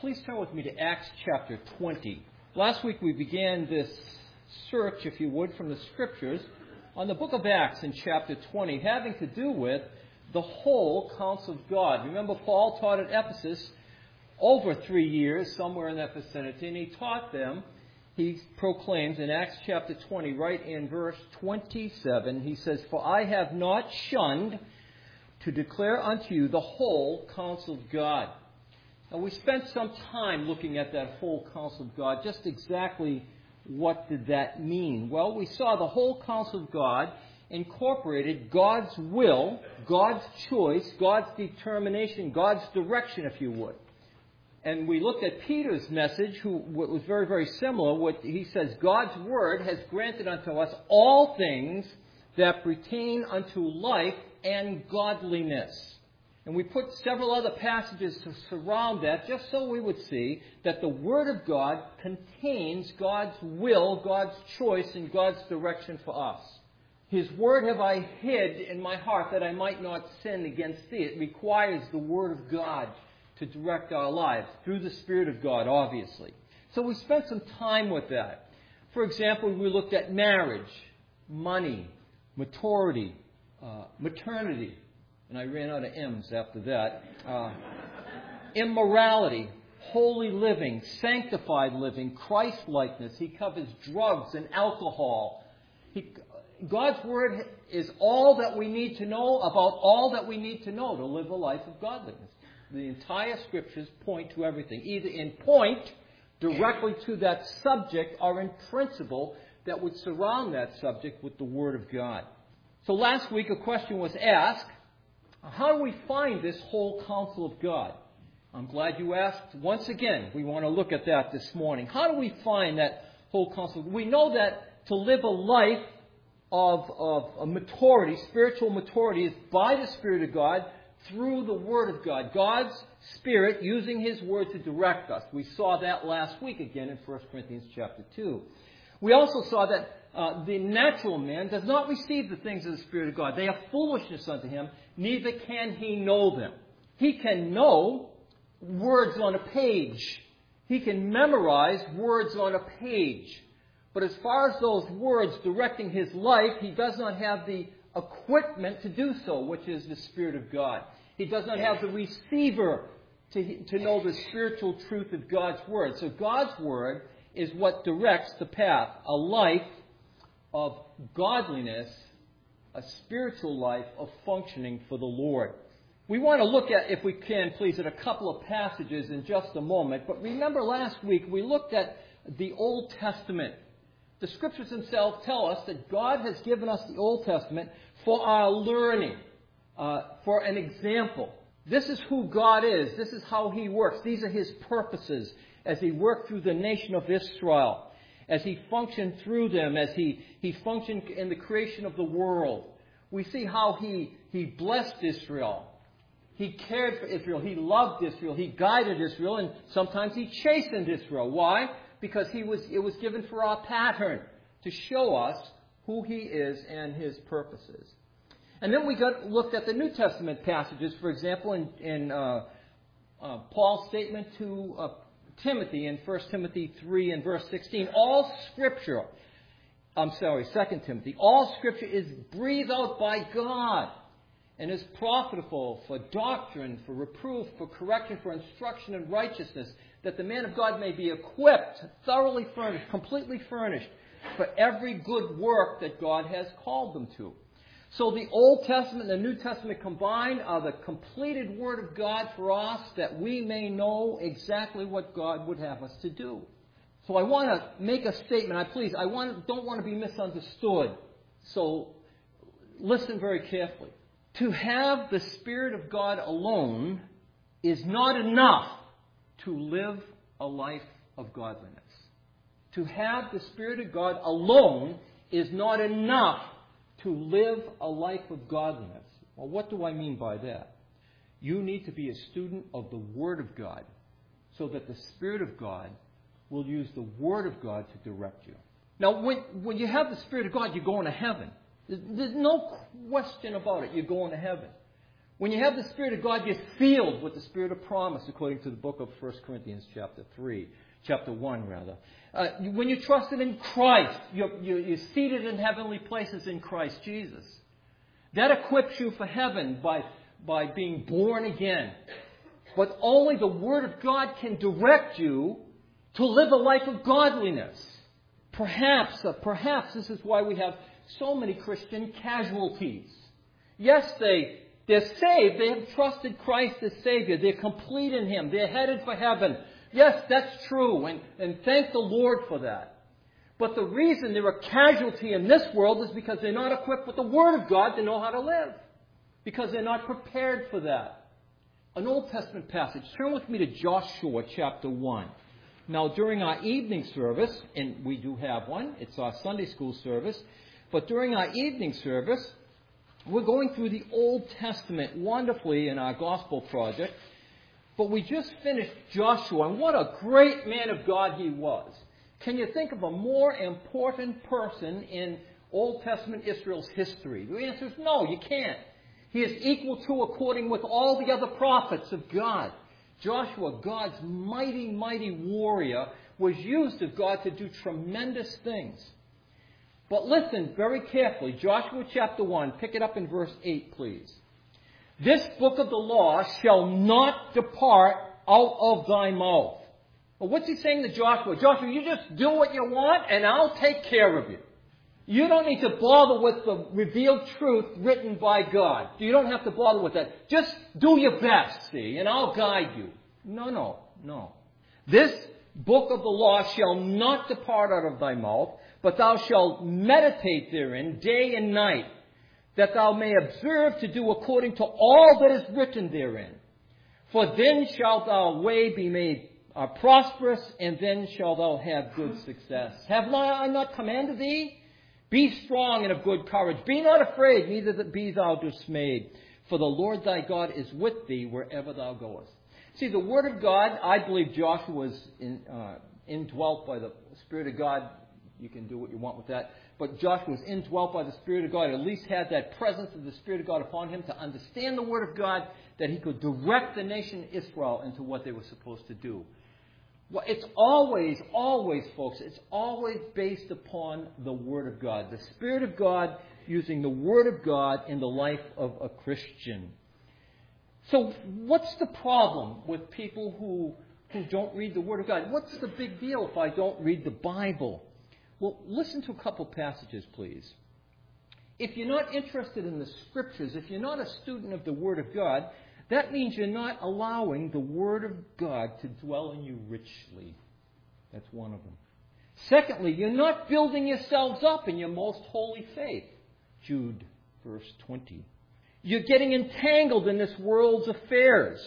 Please turn with me to Acts chapter 20. Last week we began this search, if you would, from the Scriptures on the book of Acts in chapter 20, having to do with the whole counsel of God. Remember, Paul taught at Ephesus over 3 years, somewhere in that vicinity, and he taught them, he proclaims in Acts chapter 20, right in verse 27, he says, "For I have not shunned to declare unto you the whole counsel of God." And we spent some time looking at that whole counsel of God. Just exactly what did that mean? Well, we saw the whole counsel of God incorporated God's will, God's choice, God's determination, God's direction, if you would. And we looked at Peter's message, who was very, very similar. What he says, God's word has granted unto us all things that pertain unto life and godliness. And we put several other passages to surround that, just so we would see that the Word of God contains God's will, God's choice, and God's direction for us. His Word have I hid in my heart that I might not sin against thee. It requires the Word of God to direct our lives, through the Spirit of God, obviously. So we spent some time with that. For example, we looked at marriage, money, maturity, maternity. And I ran out of M's after that. Immorality, holy living, sanctified living, Christ-likeness. He covers drugs and alcohol. God's Word is all that we need to know about all that we need to know to live a life of godliness. The entire Scriptures point to everything, either in point directly to that subject or in principle that would surround that subject with the Word of God. So last week a question was asked, how do we find this whole counsel of God? I'm glad you asked. Once again, we want to look at that this morning. How do we find that whole counsel? We know that to live a life of maturity, spiritual maturity, is by the Spirit of God through the Word of God. God's Spirit using His Word to direct us. We saw that last week again in 1 Corinthians chapter 2. We also saw that the natural man does not receive the things of the Spirit of God. They are foolishness unto him, neither can he know them. He can know words on a page. He can memorize words on a page. But as far as those words directing his life, he does not have the equipment to do so, which is the Spirit of God. He does not have the receiver to know the spiritual truth of God's Word. So God's Word is what directs the path, a life of godliness, a spiritual life of functioning for the Lord. We want to look at, if we can, please, at a couple of passages in just a moment. But remember last week we looked at the Old Testament. The Scriptures themselves tell us that God has given us the Old Testament for our learning, for an example. This is who God is. This is how He works. These are His purposes as He worked through the nation of Israel, as He functioned through them, as He functioned in the creation of the world. We see how He blessed Israel. He cared for Israel. He loved Israel. He guided Israel. And sometimes He chastened Israel. Why? Because it was given for our pattern to show us who He is and His purposes. And then we looked at the New Testament passages, for example, in Paul's statement to Timothy in 1 Timothy 3 and verse 16. 2 Timothy. All Scripture is breathed out by God and is profitable for doctrine, for reproof, for correction, for instruction in righteousness, that the man of God may be equipped, thoroughly furnished, completely furnished for every good work that God has called them to. So the Old Testament and the New Testament combined are the completed Word of God for us, that we may know exactly what God would have us to do. So I want to make a statement. I don't want to be misunderstood. So listen very carefully. To have the Spirit of God alone is not enough to live a life of godliness. To have the Spirit of God alone is not enough to live a life of godliness. Well, what do I mean by that? You need to be a student of the Word of God so that the Spirit of God will use the Word of God to direct you. Now, when you have the Spirit of God, you're going to heaven. There's no question about it. You're going to heaven. When you have the Spirit of God, you're sealed with the Spirit of promise, according to the book of 1 Corinthians chapter 1. When you trusted in Christ, you're seated in heavenly places in Christ Jesus. That equips you for heaven by being born again. But only the Word of God can direct you to live a life of godliness. Perhaps this is why we have so many Christian casualties. Yes, they're saved. They have trusted Christ as Savior. They're complete in Him. They're headed for heaven. Yes, that's true, and thank the Lord for that. But the reason they're a casualty in this world is because they're not equipped with the Word of God to know how to live. Because they're not prepared for that. An Old Testament passage. Turn with me to Joshua chapter 1. Now, during our evening service, and we do have one, it's our Sunday school service, but during our evening service, we're going through the Old Testament wonderfully in our gospel project, but we just finished Joshua, and what a great man of God he was. Can you think of a more important person in Old Testament Israel's history? The answer is no, you can't. He is equal to, according with all the other prophets of God. Joshua, God's mighty, mighty warrior, was used of God to do tremendous things. But listen very carefully. Joshua chapter 1, pick it up in verse 8, please. This book of the law shall not depart out of thy mouth. Well, what's he saying to Joshua? Joshua, you just do what you want and I'll take care of you. You don't need to bother with the revealed truth written by God. You don't have to bother with that. Just do your best, see, and I'll guide you. No. This book of the law shall not depart out of thy mouth, but thou shalt meditate therein day and night, that thou may observe to do according to all that is written therein. For then shalt thy way be made prosperous, and then shalt thou have good success. Have I not commanded thee? Be strong and of good courage. Be not afraid, neither be thou dismayed. For the Lord thy God is with thee wherever thou goest. See, the Word of God, I believe Joshua was indwelt by the Spirit of God. You can do what you want with that. But Joshua was indwelt by the Spirit of God. At least had that presence of the Spirit of God upon him to understand the Word of God, that he could direct the nation Israel into what they were supposed to do. Well, it's always, folks, it's always based upon the Word of God. The Spirit of God using the Word of God in the life of a Christian. So what's the problem with people who don't read the Word of God? What's the big deal if I don't read the Bible? Well, listen to a couple passages, please. If you're not interested in the Scriptures, if you're not a student of the Word of God, that means you're not allowing the Word of God to dwell in you richly. That's one of them. Secondly, you're not building yourselves up in your most holy faith. Jude, verse 20. You're getting entangled in this world's affairs.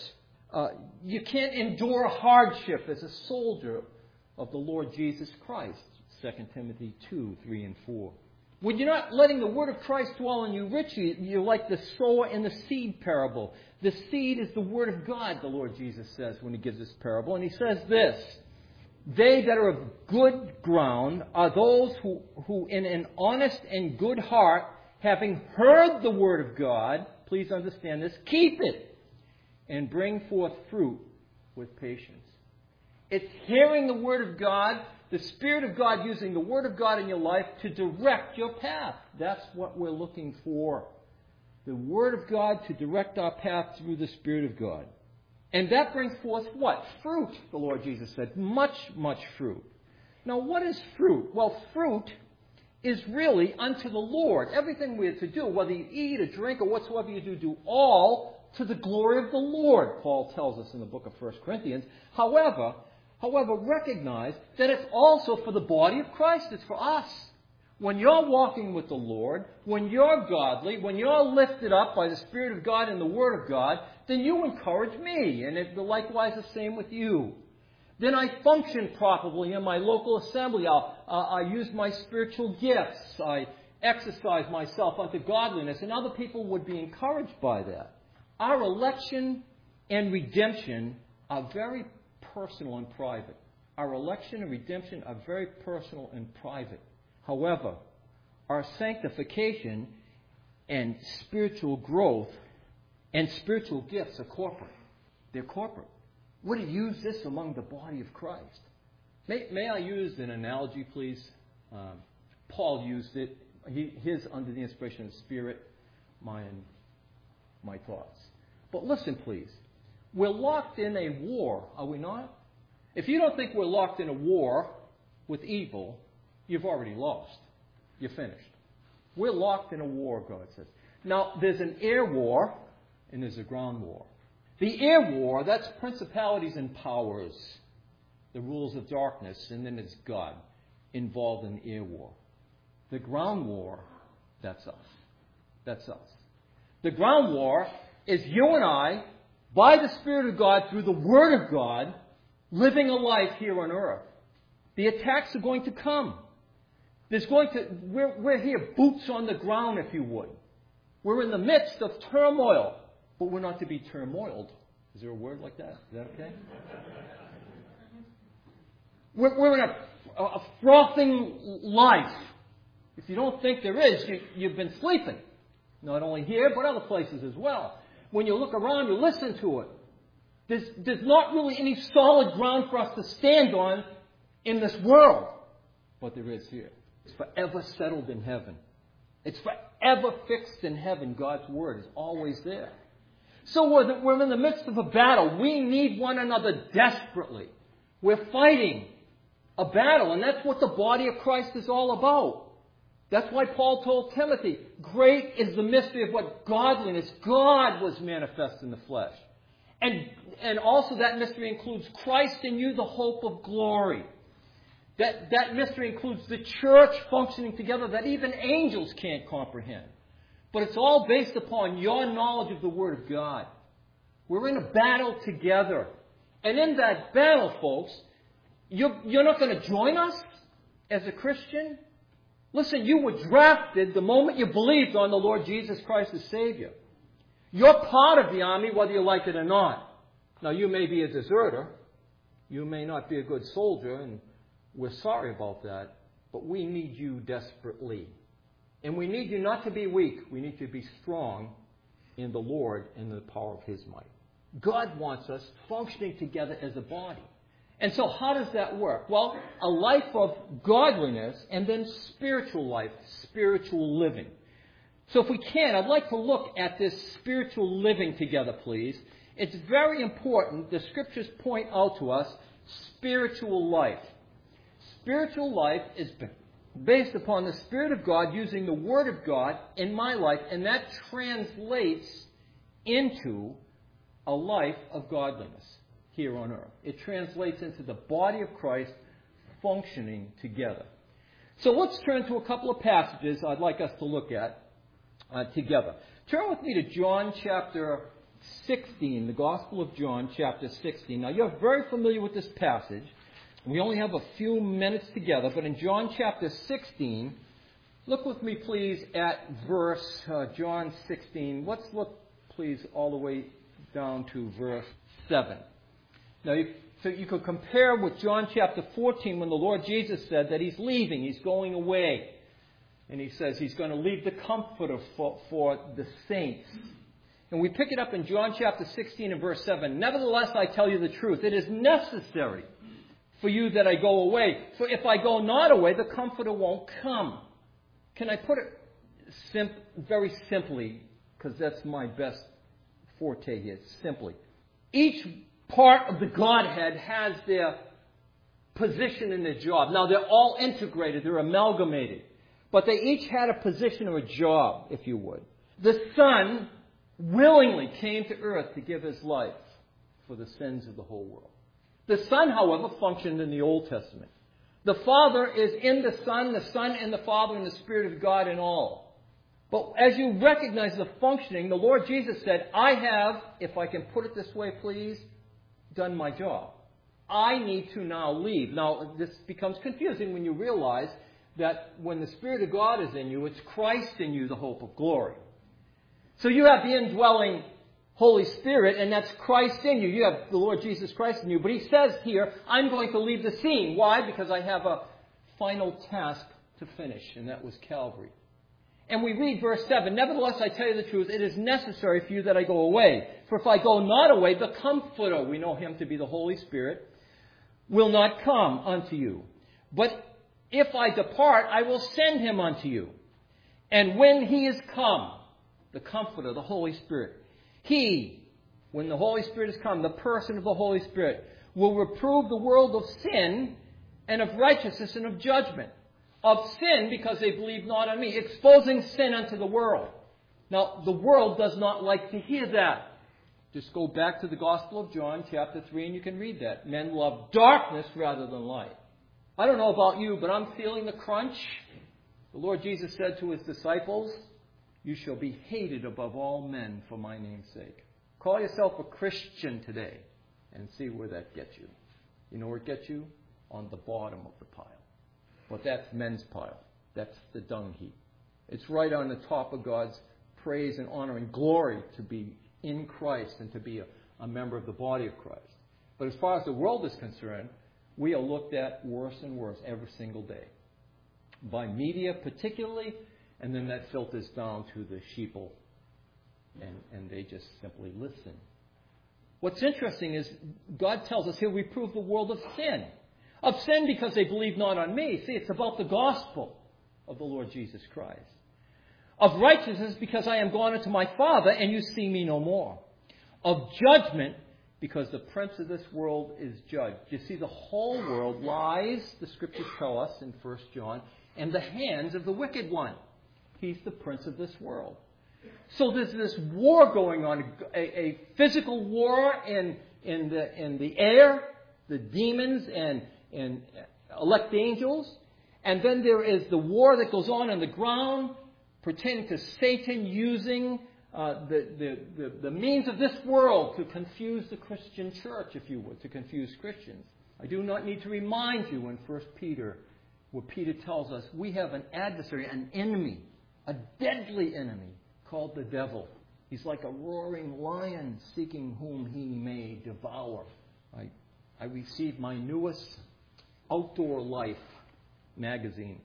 You can't endure hardship as a soldier of the Lord Jesus Christ. 2 Timothy 2, 3 and 4. When you're not letting the Word of Christ dwell in you richly, you're like the sower in the seed parable. The seed is the Word of God, the Lord Jesus says when He gives this parable. And He says this, they that are of good ground are those who in an honest and good heart, having heard the Word of God, please understand this, keep it and bring forth fruit with patience. It's hearing the Word of God, the Spirit of God using the Word of God in your life to direct your path. That's what we're looking for. The Word of God to direct our path through the Spirit of God. And that brings forth what? Fruit, the Lord Jesus said. Much, much fruit. Now, what is fruit? Well, fruit is really unto the Lord. Everything we are to do, whether you eat or drink or whatsoever you do all to the glory of the Lord, Paul tells us in the book of 1 Corinthians. However, recognize that it's also for the body of Christ. It's for us. When you're walking with the Lord, when you're godly, when you're lifted up by the Spirit of God and the Word of God, then you encourage me. And it's likewise the same with you. Then I function properly in my local assembly. I use my spiritual gifts. I exercise myself unto godliness. And other people would be encouraged by that. Our election and redemption are very personal and private. Our election and redemption are very personal and private. However, our sanctification and spiritual growth And spiritual gifts are corporate. They're corporate. We're to use this among the body of Christ. May I use an analogy, please? Paul used it. His under the inspiration of the Spirit, my thoughts. But listen, please. We're locked in a war, are we not? If you don't think we're locked in a war with evil, you've already lost. You're finished. We're locked in a war, God says. Now, there's an air war and there's a ground war. The air war, that's principalities and powers, the rules of darkness, and then it's God involved in the air war. The ground war, that's us. That's us. The ground war is you and I, by the Spirit of God, through the Word of God, living a life here on earth. The attacks are going to come. We're here, boots on the ground, if you would. We're in the midst of turmoil, but we're not to be turmoiled. Is there a word like that? Is that okay? We're in a frothing life. If you don't think there is, you've been sleeping. Not only here, but other places as well. When you look around, you listen to it. There's not really any solid ground for us to stand on in this world. But there is here. It's forever settled in heaven. It's forever fixed in heaven. God's Word is always there. So we're in the midst of a battle. We need one another desperately. We're fighting a battle, and that's what the body of Christ is all about. That's why Paul told Timothy, great is the mystery of what godliness. God was manifest in the flesh. And also that mystery includes Christ in you, the hope of glory. That mystery includes the church functioning together that even angels can't comprehend. But it's all based upon your knowledge of the Word of God. We're in a battle together. And in that battle, folks, you're not going to join us as a Christian. Listen, you were drafted the moment you believed on the Lord Jesus Christ as Savior. You're part of the army whether you like it or not. Now, you may be a deserter. You may not be a good soldier, and we're sorry about that. But we need you desperately. And we need you not to be weak. We need you to be strong in the Lord and the power of His might. God wants us functioning together as a body. And so how does that work? Well, a life of godliness and then spiritual life, spiritual living. So if we can, I'd like to look at this spiritual living together, please. It's very important. The Scriptures point out to us spiritual life. Spiritual life is based upon the Spirit of God using the Word of God in my life, and that translates into a life of godliness here on earth. It translates into the body of Christ functioning together. So let's turn to a couple of passages I'd like us to look at together. Turn with me to John chapter 16, the Gospel of John chapter 16. Now, you're very familiar with this passage. We only have a few minutes together, but in John chapter 16, look with me, please, at verse John 16. Let's look, please, all the way down to verse 7. Now, so you could compare with John chapter 14 when the Lord Jesus said that He's leaving, He's going away. And He says He's going to leave the Comforter for the saints. And we pick it up in John chapter 16 and verse 7. Nevertheless, I tell you the truth. It is necessary for you that I go away. For if I go not away, the Comforter won't come. Can I put it very simply, because that's my best forte here, simply. Each part of the Godhead has their position in their job. Now, they're all integrated, they're amalgamated. But they each had a position or a job, if you would. The Son willingly came to earth to give His life for the sins of the whole world. The Son, however, functioned in the Old Testament. The Father is in the Son in the Father, and the Spirit of God in all. But as you recognize the functioning, the Lord Jesus said, I have, if I can put it this way, please, done my job. I need to now leave. Now, this becomes confusing when you realize that when the Spirit of God is in you, it's Christ in you, the hope of glory. So you have the indwelling Holy Spirit, and that's Christ in you. You have the Lord Jesus Christ in you. But He says here, I'm going to leave the scene. Why? Because I have a final task to finish, and that was Calvary. And we read verse 7, nevertheless, I tell you the truth, it is necessary for you that I go away. For if I go not away, the Comforter, we know him to be the Holy Spirit, will not come unto you. But if I depart, I will send him unto you. And when he is come, the Comforter, the Holy Spirit, when the Holy Spirit is come, the person of the Holy Spirit, will reprove the world of sin and of righteousness and of judgment. Of sin, because they believe not on me, exposing sin unto the world. Now, the world does not like to hear that. Just go back to the Gospel of John, chapter 3, and you can read that. Men love darkness rather than light. I don't know about you, but I'm feeling the crunch. The Lord Jesus said to his disciples, you shall be hated above all men for my name's sake. Call yourself a Christian today and see where that gets you. You know where it gets you? On the bottom of the pile. But that's men's pile. That's the dung heap. It's right on the top of God's praise and honor and glory to be in Christ and to be a member of the body of Christ. But as far as the world is concerned, we are looked at worse and worse every single day. By media particularly, and then that filters down to the sheeple, and they just simply listen. What's interesting is God tells us here we prove the world of sin. Of sin because they believe not on me. See, it's about the gospel of the Lord Jesus Christ. Of righteousness because I am gone unto my Father and you see me no more. Of judgment because the prince of this world is judged. You see, the whole world lies, the scriptures tell us in 1 John, in the hands of the wicked one. He's the prince of this world. So there's this war going on, a physical war in the air, the demons and elect angels. And then there is the war that goes on the ground pertaining to Satan using the means of this world to confuse the Christian church, if you would, to confuse Christians. I do not need to remind you in 1 Peter, where Peter tells us we have an adversary, an enemy, a deadly enemy called the devil. He's like a roaring lion seeking whom he may devour. I received my newest Outdoor Life magazine.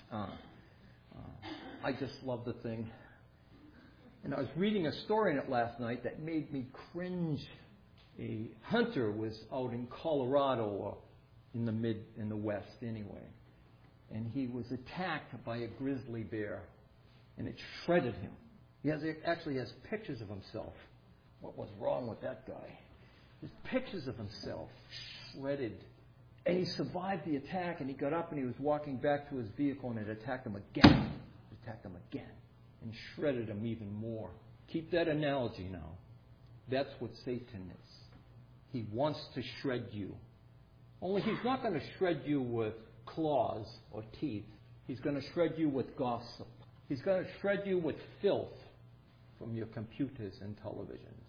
I just love the thing. And I was reading a story in it last night that made me cringe. A hunter was out in Colorado, or in the West anyway. And he was attacked by a grizzly bear. And it shredded him. He actually has pictures of himself. What was wrong with that guy? There's pictures of himself shredded. And he survived the attack, and he got up and he was walking back to his vehicle, and it attacked him again. It attacked him again and shredded him even more. Keep that analogy now. That's what Satan is. He wants to shred you. Only he's not going to shred you with claws or teeth. He's going to shred you with gossip. He's going to shred you with filth from your computers and televisions.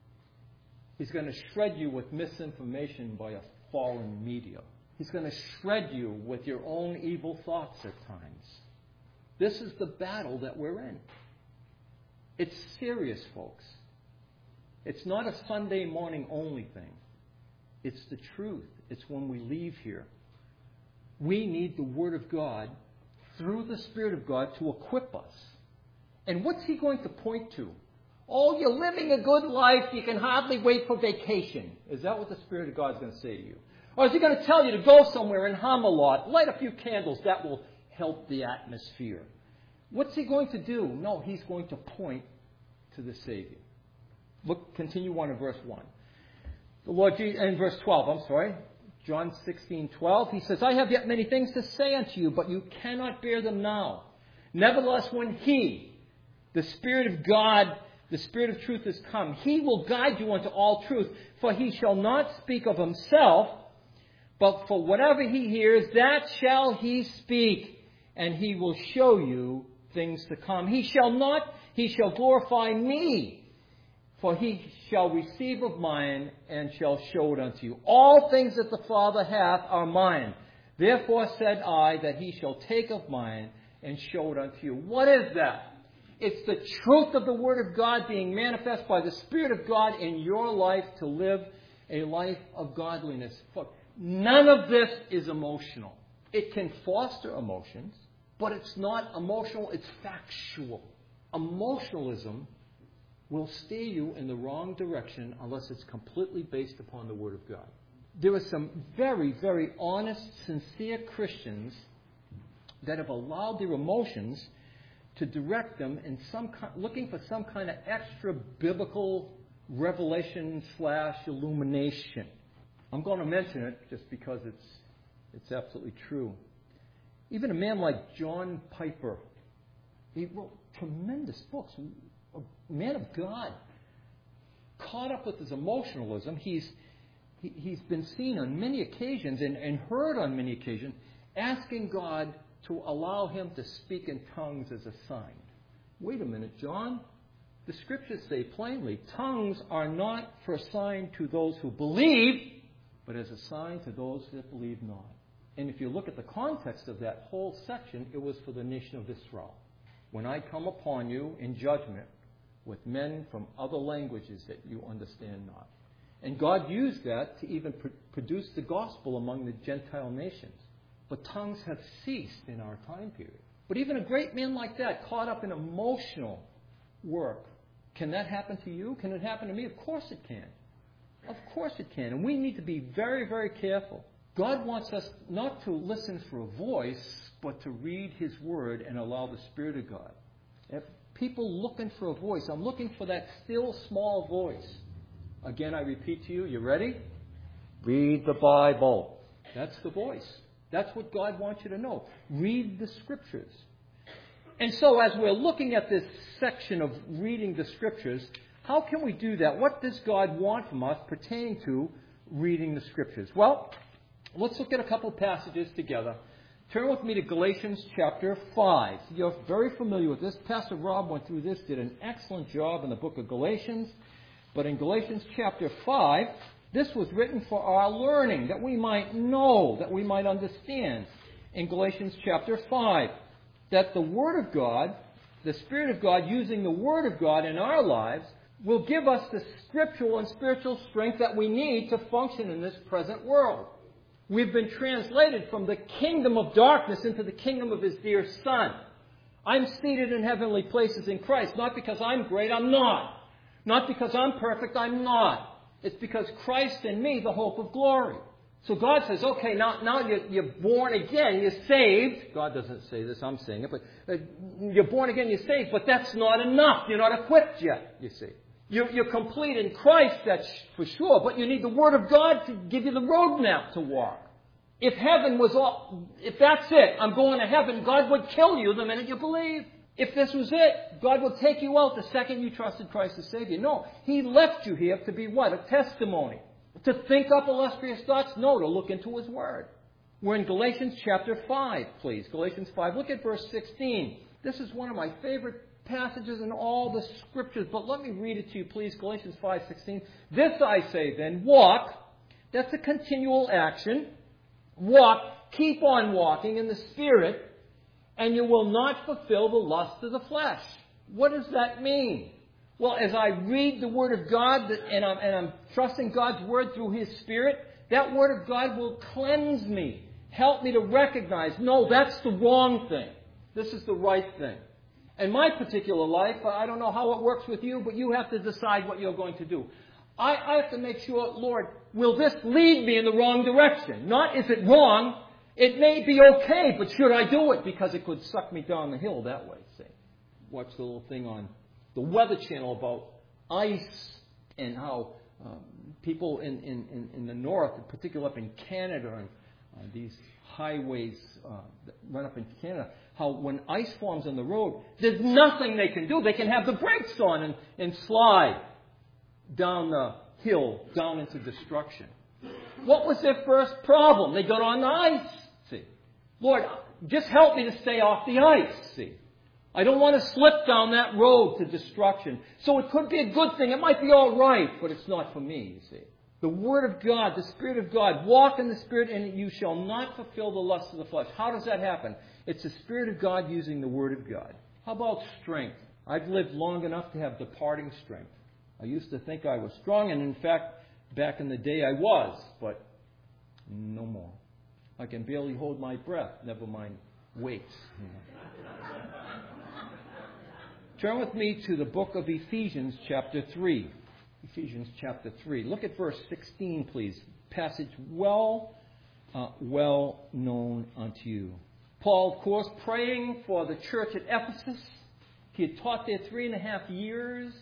He's going to shred you with misinformation by a fallen media. He's going to shred you with your own evil thoughts at times. This is the battle that we're in. It's serious, folks. It's not a Sunday morning only thing. It's the truth. It's when we leave here. We need the Word of God through the Spirit of God to equip us. And what's He going to point to? Oh, you're living a good life. You can hardly wait for vacation. Is that what the Spirit of God is going to say to you? Or is He going to tell you to go somewhere and hum a lot, light a few candles? That will help the atmosphere. What's He going to do? No, He's going to point to the Savior. Look, continue on in verse 1. The Lord Jesus, in verse 12, John 16:12, He says, I have yet many things to say unto you, but you cannot bear them now. Nevertheless, when He, the Spirit of God, the Spirit of truth is come, He will guide you unto all truth, for He shall not speak of Himself, but for whatever He hears, that shall He speak, and He will show you things to come. He shall glorify me, for He shall receive of mine and shall show it unto you. All things that the Father hath are mine. Therefore said I that He shall take of mine and show it unto you. What is that? It's the truth of the Word of God being manifest by the Spirit of God in your life to live a life of godliness. None of this is emotional. It can foster emotions. But it's not emotional, it's factual. Emotionalism will steer you in the wrong direction unless it's completely based upon the Word of God. There are some very, very honest, sincere Christians that have allowed their emotions to direct them in looking for some kind of extra biblical revelation / illumination. I'm going to mention it just because it's absolutely true. Even a man like John Piper, he wrote tremendous books. A man of God, caught up with his emotionalism. He's been seen on many occasions and heard on many occasions asking God to allow him to speak in tongues as a sign. Wait a minute, John. The Scriptures say plainly, tongues are not for a sign to those who believe, but as a sign to those that believe not. And if you look at the context of that whole section, it was for the nation of Israel. When I come upon you in judgment with men from other languages that you understand not. And God used that to even produce the gospel among the Gentile nations. But tongues have ceased in our time period. But even a great man like that, caught up in emotional work, can that happen to you? Can it happen to me? Of course it can. Of course it can. And we need to be very, very careful. God wants us not to listen for a voice, but to read His Word and allow the Spirit of God. If people looking for a voice, I'm looking for that still small voice. Again, I repeat to you, you ready? Read the Bible. That's the voice. That's what God wants you to know. Read the Scriptures. And so as we're looking at this section of reading the Scriptures, how can we do that? What does God want from us pertaining to reading the Scriptures? Well, let's look at a couple passages together. Turn with me to Galatians chapter 5. You're very familiar with this. Pastor Rob went through this, did an excellent job in the book of Galatians. But in Galatians chapter 5, this was written for our learning, that we might know, that we might understand. In Galatians chapter 5, that the Word of God, the Spirit of God using the Word of God in our lives, will give us the scriptural and spiritual strength that we need to function in this present world. We've been translated from the kingdom of darkness into the kingdom of His dear Son. I'm seated in heavenly places in Christ, not because I'm great, I'm not. Not because I'm perfect, I'm not. It's because Christ in me, the hope of glory. So God says, okay, now you're born again, you're saved. God doesn't say this, I'm saying it, but you're born again, you're saved, but that's not enough. You're not equipped yet, you see. You're complete in Christ, that's for sure, but you need the Word of God to give you the roadmap to walk. If heaven was all, if that's it, I'm going to heaven, God would kill you the minute you believe. If this was it, God would take you out the second you trusted Christ as Savior. No, He left you here to be what? A testimony. To think up illustrious thoughts? No, to look into His Word. We're in Galatians chapter 5, please. Galatians 5. Look at verse 16. This is one of my favorite passages in all the Scriptures, but let me read it to you, please. Galatians 5:16. This I say then, walk. That's a continual action. Walk, keep on walking in the Spirit, and you will not fulfill the lust of the flesh. What does that mean? Well, as I read the Word of God and I'm trusting God's Word through His Spirit, that Word of God will cleanse me, help me to recognize, no, that's the wrong thing. This is the right thing. In my particular life, I don't know how it works with you, but you have to decide what you're going to do. I have to make sure, Lord, will this lead me in the wrong direction? Not is it wrong. It may be okay, but should I do it? Because it could suck me down the hill that way, see. Watch the little thing on the Weather Channel about ice and how people in the north, particularly up in Canada, and these highways that run up in Canada, how when ice forms on the road, there's nothing they can do. They can have the brakes on and slide down the hill, down into destruction. What was their first problem? They got on the ice, see. Lord, just help me to stay off the ice, see. I don't want to slip down that road to destruction. So it could be a good thing. It might be all right, but it's not for me, you see. The Word of God, the Spirit of God, walk in the Spirit and you shall not fulfill the lust of the flesh. How does that happen? It's the Spirit of God using the Word of God. How about strength? I've lived long enough to have departing strength. I used to think I was strong, and in fact, back in the day I was, but no more. I can barely hold my breath, never mind weights. Turn with me to the book of Ephesians chapter 3. Ephesians chapter 3. Look at verse 16, please. Passage well known unto you. Paul, of course, praying for the church at Ephesus. He had taught there 3.5 years.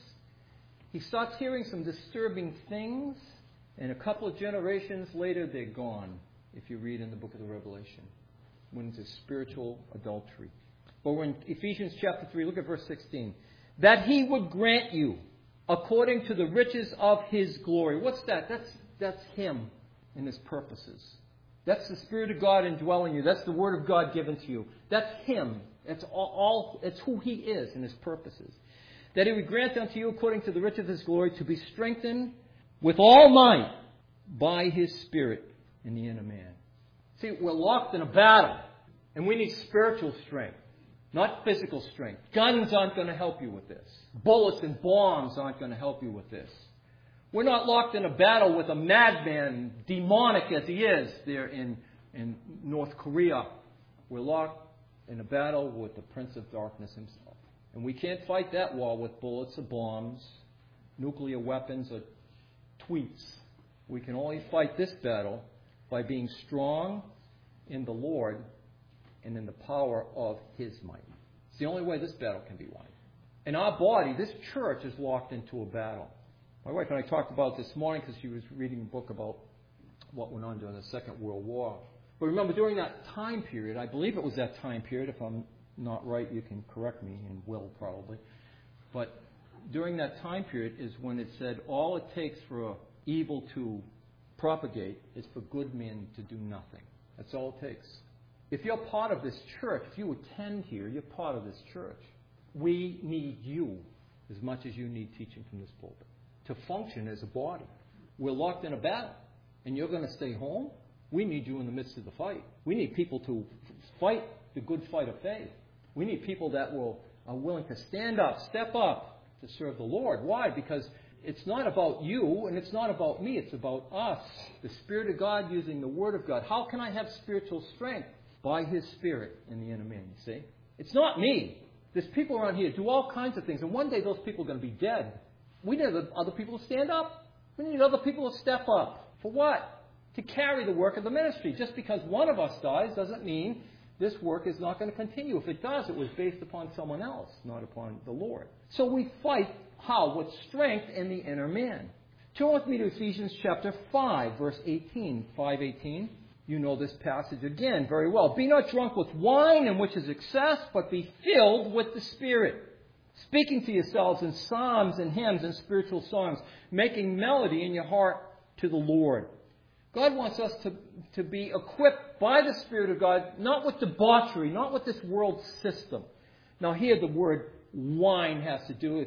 He starts hearing some disturbing things, and a couple of generations later, they're gone, if you read in the book of the Revelation. Went into spiritual adultery. But we're in Ephesians chapter 3, look at verse 16. That he would grant you, according to the riches of his glory. What's that? That's him and his purposes. That's the Spirit of God indwelling you. That's the Word of God given to you. That's him. It's it's who he is and his purposes. That he would grant unto you, according to the riches of his glory, to be strengthened with all might by his Spirit in the inner man. See, we're locked in a battle, and we need spiritual strength, not physical strength. Guns aren't going to help you with this. Bullets and bombs aren't going to help you with this. We're not locked in a battle with a madman, demonic as he is there in North Korea. We're locked in a battle with the Prince of Darkness himself. And we can't fight that war with bullets or bombs, nuclear weapons or tweets. We can only fight this battle by being strong in the Lord and in the power of his might. It's the only way this battle can be won. In our body, this church is locked into a battle. My wife and I talked about this morning because she was reading a book about what went on during the Second World War. But remember, during that time period, I believe it was that time period, if I'm not right, you can correct me, and will probably. But during that time period is when it said all it takes for evil to propagate is for good men to do nothing. That's all it takes. If you're part of this church, if you attend here, you're part of this church. We need you as much as you need teaching from this pulpit to function as a body. We're locked in a battle, and you're going to stay home. We need you in the midst of the fight. We need people to fight the good fight of faith. We need people that are willing to stand up, step up to serve the Lord. Why? Because it's not about you and it's not about me. It's about us, the Spirit of God using the Word of God. How can I have spiritual strength? By His Spirit in the inner man, you see. It's not me. There's people around here who do all kinds of things, and one day those people are going to be dead. We need other people to stand up. We need other people to step up. For what? To carry the work of the ministry. Just because one of us dies doesn't mean this work is not going to continue. If it does, it was based upon someone else, not upon the Lord. So we fight how? With strength in the inner man. Turn with me to Ephesians chapter 5, verse 18. 5:18. You know this passage again very well. Be not drunk with wine, in which is excess, but be filled with the Spirit, speaking to yourselves in psalms and hymns and spiritual songs, making melody in your heart to the Lord. God wants us to be equipped by the Spirit of God, not with debauchery, not with this world system. Now here the word wine has to do,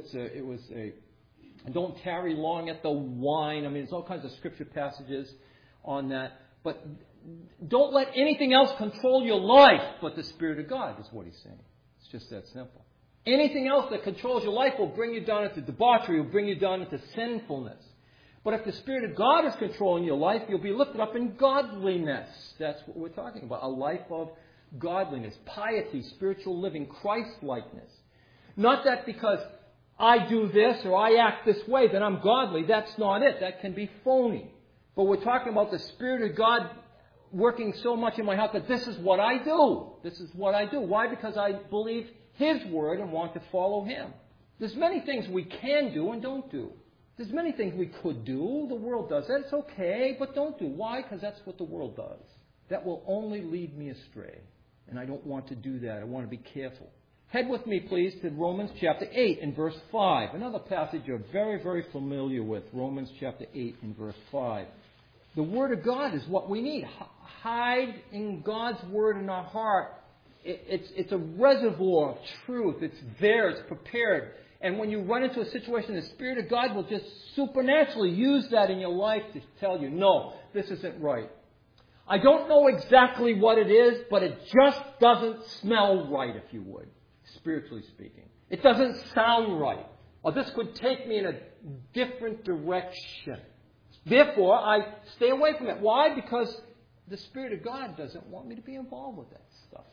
don't tarry long at the wine. I mean, there's all kinds of scripture passages on that. But don't let anything else control your life but the Spirit of God, is what he's saying. It's just that simple. Anything else that controls your life will bring you down into debauchery, will bring you down into sinfulness. But if the Spirit of God is controlling your life, you'll be lifted up in godliness. That's what we're talking about. A life of godliness, piety, spiritual living, Christ-likeness. Not that because I do this or I act this way that I'm godly. That's not it. That can be phony. But we're talking about the Spirit of God working so much in my heart that this is what I do. This is what I do. Why? Because I believe His Word and want to follow Him. There's many things we can do and don't do. There's many things we could do. The world does that. It's okay, but don't do. Why? Because that's what the world does. That will only lead me astray. And I don't want to do that. I want to be careful. Head with me, please, to Romans chapter 8 and verse 5. Another passage you're very, very familiar with. Romans chapter 8 and verse 5. The Word of God is what we need. Hide in God's Word in our heart. It's a reservoir of truth. It's there. It's prepared. And when you run into a situation, the Spirit of God will just supernaturally use that in your life to tell you, no, this isn't right. I don't know exactly what it is, but it just doesn't smell right, if you would, spiritually speaking. It doesn't sound right. Or this could take me in a different direction. Therefore, I stay away from it. Why? Because the Spirit of God doesn't want me to be involved with that stuff.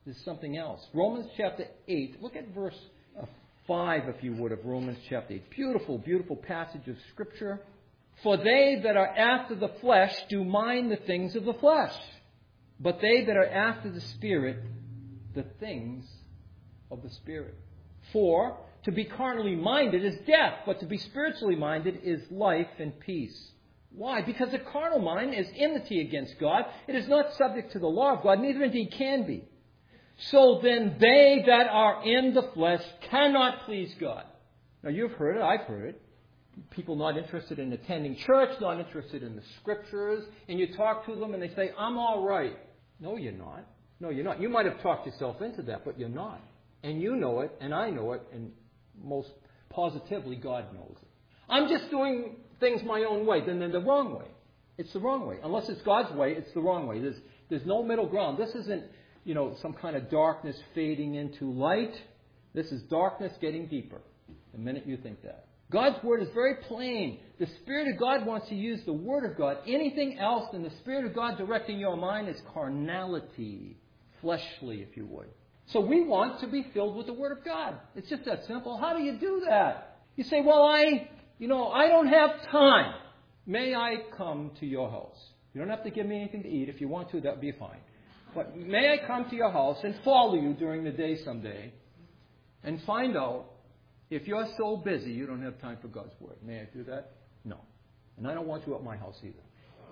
There's something else. Romans chapter 8. Look at verse 5, if you would, of Romans chapter 8. Beautiful, beautiful passage of Scripture. For they that are after the flesh do mind the things of the flesh, but they that are after the Spirit, the things of the Spirit. For to be carnally minded is death, but to be spiritually minded is life and peace. Why? Because the carnal mind is enmity against God. It is not subject to the law of God, neither indeed can be. So then they that are in the flesh cannot please God. Now you've heard it, I've heard it. People not interested in attending church, not interested in the Scriptures, and you talk to them and they say, I'm all right. No, you're not. No, you're not. You might have talked yourself into that, but you're not. And you know it, and I know it, and most positively God knows it. I'm just doing things my own way. Then they're the wrong way. It's the wrong way. Unless it's God's way, it's the wrong way. There's no middle ground. This isn't, some kind of darkness fading into light. This is darkness getting deeper the minute you think that. God's Word is very plain. The Spirit of God wants to use the Word of God. Anything else than the Spirit of God directing your mind is carnality, fleshly, if you would. So we want to be filled with the Word of God. It's just that simple. How do you do that? You say, well, I don't have time. May I come to your house? You don't have to give me anything to eat. If you want to, that would be fine. But may I come to your house and follow you during the day someday and find out if you're so busy you don't have time for God's Word? May I do that? No. And I don't want you at my house either.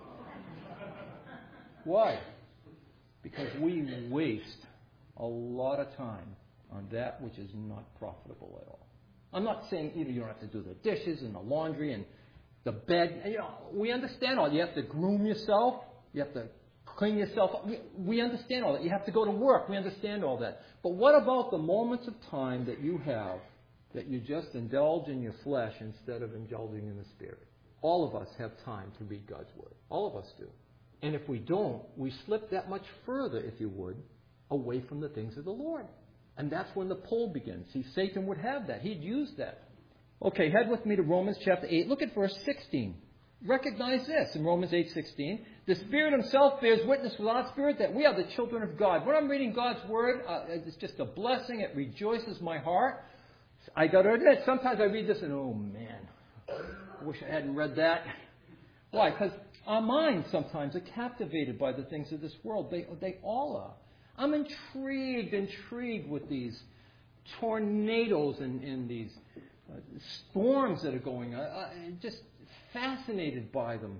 Why? Because we waste a lot of time on that which is not profitable at all. I'm not saying either you don't have to do the dishes and the laundry and the bed. We understand all that. You have to groom yourself. You have to clean yourself up. We understand all that. You have to go to work. We understand all that. But what about the moments of time that you have that you just indulge in your flesh instead of indulging in the Spirit? All of us have time to read God's Word. All of us do. And if we don't, we slip that much further, if you would, away from the things of the Lord. And that's when the pull begins. See, Satan would have that. He'd use that. Okay, head with me to Romans chapter 8. Look at verse 16. Recognize this in Romans 8:16. The Spirit Himself bears witness with our spirit that we are the children of God. When I'm reading God's Word, it's just a blessing. It rejoices my heart. I got to admit, sometimes I read this and, oh man, I wish I hadn't read that. Why? Because our minds sometimes are captivated by the things of this world. They all are. I'm intrigued with these tornadoes and these storms that are going on. Just fascinated by them.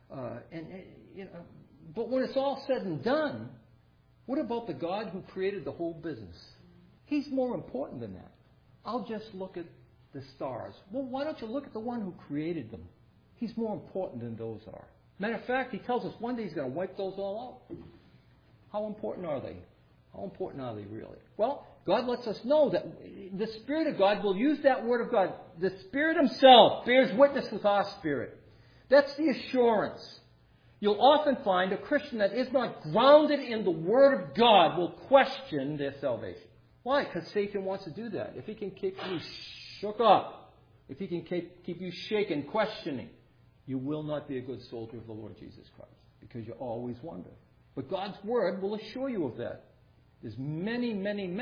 But when it's all said and done, what about the God who created the whole business? He's more important than that. I'll just look at the stars. Well, why don't you look at the one who created them? He's more important than those are. Matter of fact, He tells us one day He's going to wipe those all out. How important are they? How important are they really? Well, God lets us know that the Spirit of God will use that Word of God. The Spirit Himself bears witness with our spirit. That's the assurance. You'll often find a Christian that is not grounded in the Word of God will question their salvation. Why? Because Satan wants to do that. If he can keep you shook up, if he can keep you shaken, questioning, you will not be a good soldier of the Lord Jesus Christ because you always wonder. But God's Word will assure you of that. There's many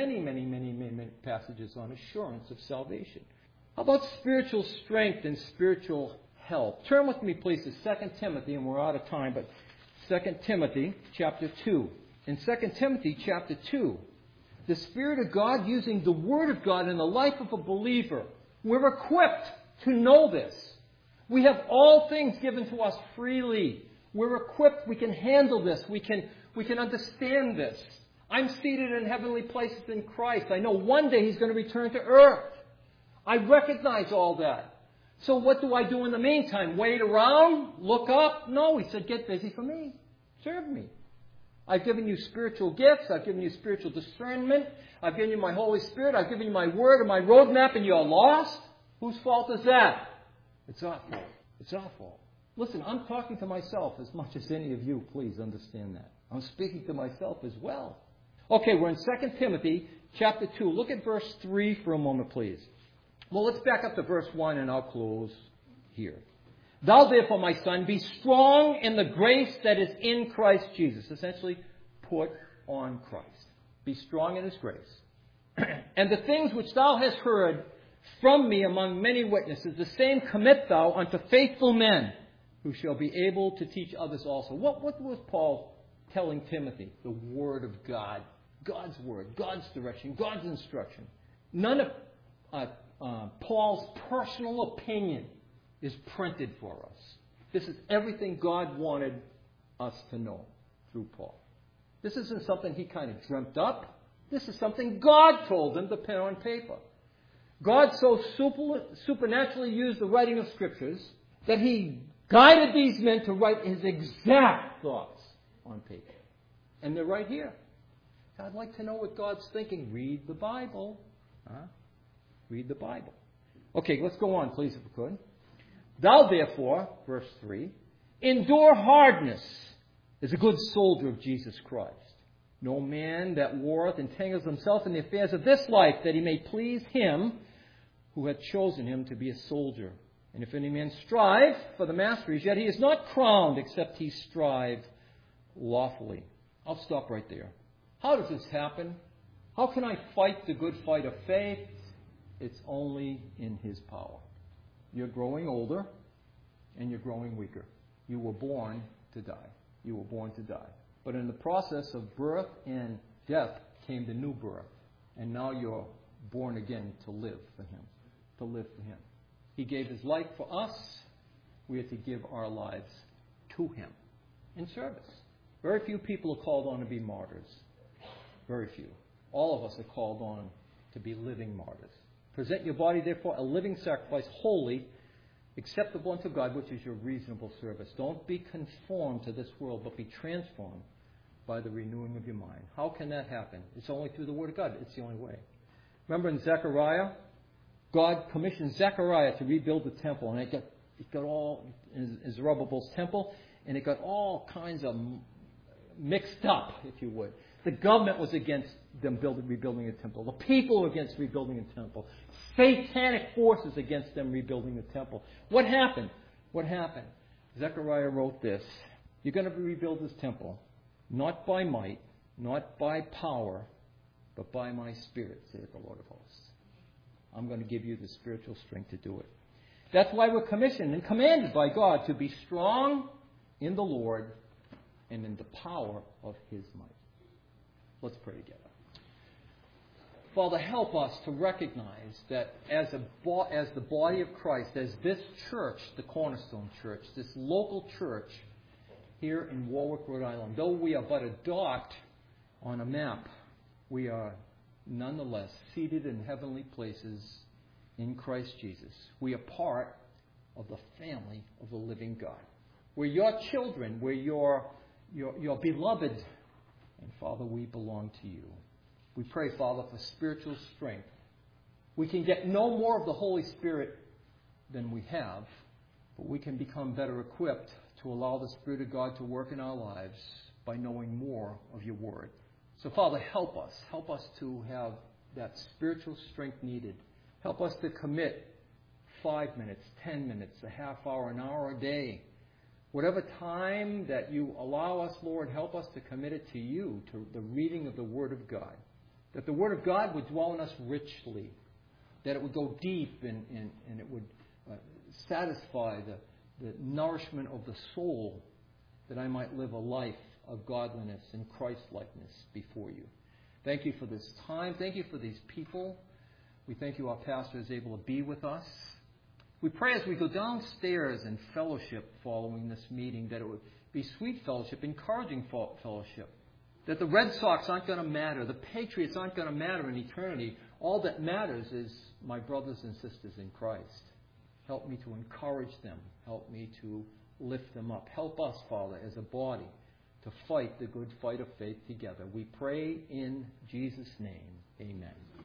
passages on assurance of salvation. How about spiritual strength and spiritual health? Turn with me, please, to 2 Timothy, and we're out of time, but 2 Timothy chapter 2. In 2 Timothy chapter 2, the Spirit of God using the Word of God in the life of a believer, we're equipped to know this. We have all things given to us freely. We're equipped. We can handle this. We can understand this. I'm seated in heavenly places in Christ. I know one day He's going to return to earth. I recognize all that. So what do I do in the meantime? Wait around? Look up? No, He said, get busy for me. Serve me. I've given you spiritual gifts. I've given you spiritual discernment. I've given you my Holy Spirit. I've given you my Word and my roadmap, and you're lost? Whose fault is that? It's our fault. It's our fault. Listen, I'm talking to myself as much as any of you. Please understand that. I'm speaking to myself as well. Okay, we're in 2 Timothy chapter 2. Look at verse 3 for a moment, please. Well, let's back up to verse 1 and I'll close here. Thou therefore, my son, be strong in the grace that is in Christ Jesus. Essentially, put on Christ. Be strong in his grace. And the things which thou hast heard from me among many witnesses, the same commit thou unto faithful men, who shall be able to teach others also. What was Paul telling Timothy? The Word of God. God's Word, God's direction, God's instruction. None of Paul's personal opinion is printed for us. This is everything God wanted us to know through Paul. This isn't something he kind of dreamt up. This is something God told him to pen on paper. God so supernaturally used the writing of Scriptures that he guided these men to write his exact thoughts on paper. And they're right here. I'd like to know what God's thinking. Read the Bible. Read the Bible. Okay, let's go on, please, if we could. Thou therefore, verse 3, endure hardness as a good soldier of Jesus Christ. No man that warreth entangles himself in the affairs of this life, that he may please him who hath chosen him to be a soldier. And if any man strive for the masteries, yet he is not crowned, except he strive lawfully. I'll stop right there. How does this happen? How can I fight the good fight of faith? It's only in his power. You're growing older, and you're growing weaker. You were born to die. You were born to die. But in the process of birth and death came the new birth. And now you're born again to live for him. To live for him. He gave his life for us. We have to give our lives to him in service. Very few people are called on to be martyrs. Very few. All of us are called on to be living martyrs. Present your body, therefore, a living sacrifice, holy, acceptable unto God, which is your reasonable service. Don't be conformed to this world, but be transformed by the renewing of your mind. How can that happen? It's only through the Word of God. It's the only way. Remember in Zechariah, God commissioned Zechariah to rebuild the temple, and it got all in Zerubbabel's temple, and it got all kinds of mixed up, if you would. The government was against them rebuilding the temple. The people were against rebuilding the temple. Satanic forces against them rebuilding the temple. What happened? Zechariah wrote this. You're going to rebuild this temple, not by might, not by power, but by my Spirit, saith the Lord of hosts. I'm going to give you the spiritual strength to do it. That's why we're commissioned and commanded by God to be strong in the Lord and in the power of his might. Let's pray together. Father, help us to recognize that as the body of Christ, as this church, the Cornerstone Church, this local church here in Warwick, Rhode Island, though we are but a dot on a map, we are nonetheless seated in heavenly places in Christ Jesus. We are part of the family of the living God. We're your children. We're your beloved. And Father, we belong to you. We pray, Father, for spiritual strength. We can get no more of the Holy Spirit than we have, but we can become better equipped to allow the Spirit of God to work in our lives by knowing more of your word. So, Father, help us. Help us to have that spiritual strength needed. Help us to commit 5 minutes, 10 minutes, a half hour, an hour a day. Whatever time that you allow us, Lord, help us to commit it to you, to the reading of the Word of God. That the Word of God would dwell in us richly. That it would go deep and it would satisfy the nourishment of the soul. That I might live a life of godliness and Christ-likeness before you. Thank you for this time. Thank you for these people. We thank you our pastor is able to be with us. We pray as we go downstairs in fellowship following this meeting that it would be sweet fellowship, encouraging fellowship. That the Red Sox aren't going to matter. The Patriots aren't going to matter in eternity. All that matters is my brothers and sisters in Christ. Help me to encourage them. Help me to lift them up. Help us, Father, as a body to fight the good fight of faith together. We pray in Jesus' name. Amen.